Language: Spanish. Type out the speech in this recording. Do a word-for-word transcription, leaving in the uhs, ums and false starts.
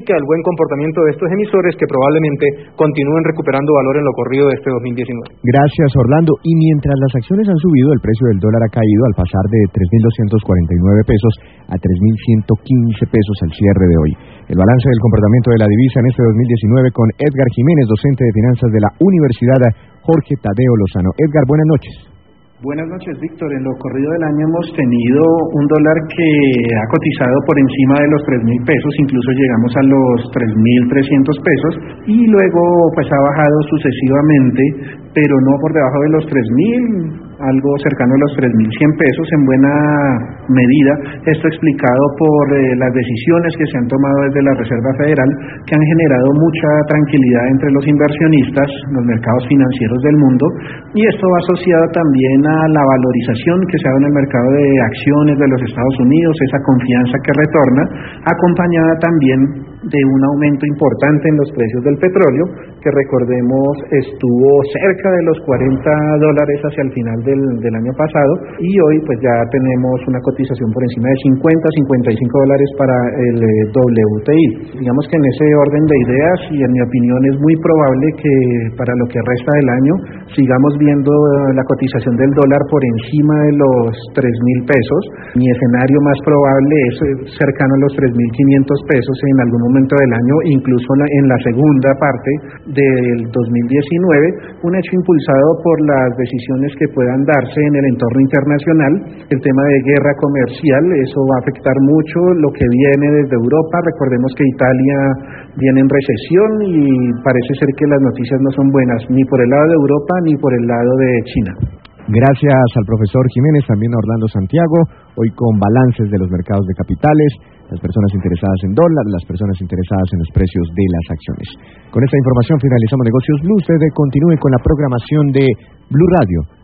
el buen comportamiento de estos emisores que probablemente continúen recuperando valor en lo corrido de este dos mil diecinueve. Gracias, Orlando. Y mientras las acciones han subido, el precio del dólar ha caído al pasar de tres mil doscientos cuarenta y nueve pesos a tres mil ciento quince pesos al cierre de hoy. El balance del comportamiento de la divisa en este dos mil diecinueve con Edgar Jiménez, docente de finanzas de la Universidad Jorge Tadeo Lozano. Edgar, buenas noches. Buenas noches, Víctor. En lo corrido del año hemos tenido un dólar que ha cotizado por encima de los tres mil pesos, incluso llegamos a los tres mil trescientos pesos y luego pues ha bajado sucesivamente, pero no por debajo de los tres mil, algo cercano a los tres mil cien pesos en buena medida. Esto explicado por eh, las decisiones que se han tomado desde la Reserva Federal, que han generado mucha tranquilidad entre los inversionistas, los mercados financieros del mundo, y esto va asociado también a la valorización que se ha dado en el mercado de acciones de los Estados Unidos, esa confianza que retorna, acompañada también de un aumento importante en los precios del petróleo, que recordemos estuvo cerca de los cuarenta dólares hacia el final del, del año pasado, y hoy pues ya tenemos una cotización por encima de cincuenta, cincuenta y cinco dólares para el eh, W T I. Digamos que en ese orden de ideas, y en mi opinión es muy probable que para lo que resta del año sigamos viendo la cotización del dólar por encima de los tres mil pesos. Mi escenario más probable es cercano a los tres mil quinientos pesos en algún momento del año, incluso en la segunda parte del dos mil diecinueve, un hecho impulsado por las decisiones que puedan darse en el entorno internacional, el tema de guerra comercial. Eso va a afectar mucho lo que viene desde Europa. Recordemos que Italia viene en recesión y parece ser que las noticias no son buenas ni por el lado de Europa ni por el lado de China. Gracias al profesor Jiménez, también a Orlando Santiago, hoy con balances de los mercados de capitales, las personas interesadas en dólar, las personas interesadas en los precios de las acciones. Con esta información finalizamos Negocios Blue. Usted continúe con la programación de Blue Radio.